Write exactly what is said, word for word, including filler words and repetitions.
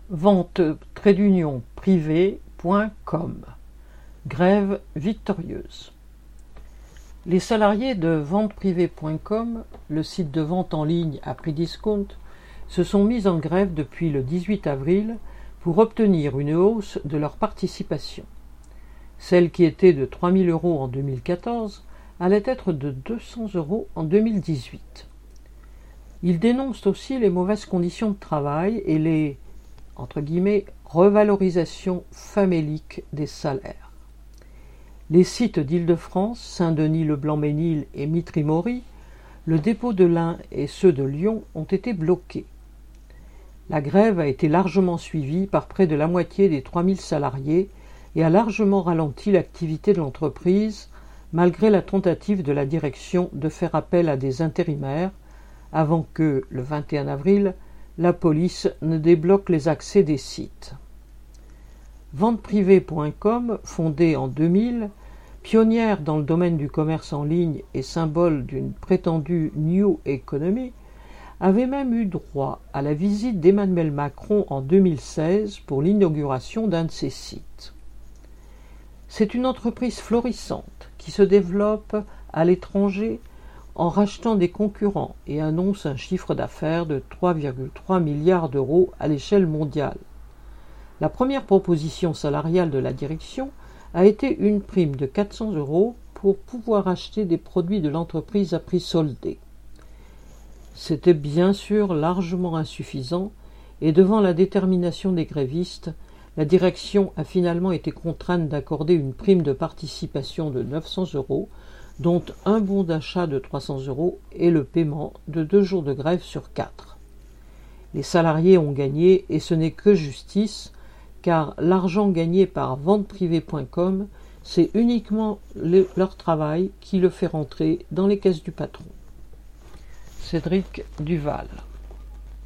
vente-privée point com. Grève victorieuse. Les salariés de vente privée point com, le site de vente en ligne à prix discount, se sont mis en grève depuis le dix-huit avril pour obtenir une hausse de leur participation. Celle qui était de trois mille euros en deux mille quatorze allait être de deux cents euros en deux mille dix-huit. Ils dénoncent aussi les mauvaises conditions de travail et les entre guillemets, revalorisation famélique des salaires. Les sites d'Île-de-France, Saint-Denis, Le Blanc-Ménil et Mitry-Mory, le dépôt de l'Ain et ceux de Lyon ont été bloqués. La grève a été largement suivie par près de la moitié des trois mille salariés et a largement ralenti l'activité de l'entreprise, malgré la tentative de la direction de faire appel à des intérimaires, avant que, le vingt et un avril, la police ne débloque les accès des sites. vente privée point com, fondée en deux mille, pionnière dans le domaine du commerce en ligne et symbole d'une prétendue New Economy, avait même eu droit à la visite d'Emmanuel Macron en deux mille seize pour l'inauguration d'un de ses sites. C'est une entreprise florissante qui se développe à l'étranger en rachetant des concurrents et annonce un chiffre d'affaires de trois virgule trois milliards d'euros à l'échelle mondiale. La première proposition salariale de la direction a été une prime de quatre cents euros pour pouvoir acheter des produits de l'entreprise à prix soldé. C'était bien sûr largement insuffisant et devant la détermination des grévistes, la direction a finalement été contrainte d'accorder une prime de participation de neuf cents euros, dont un bon d'achat de trois cents euros et le paiement de deux jours de grève sur quatre. Les salariés ont gagné et ce n'est que justice, car l'argent gagné par vente privée point com, c'est uniquement le, leur travail qui le fait rentrer dans les caisses du patron. Cédric Duval.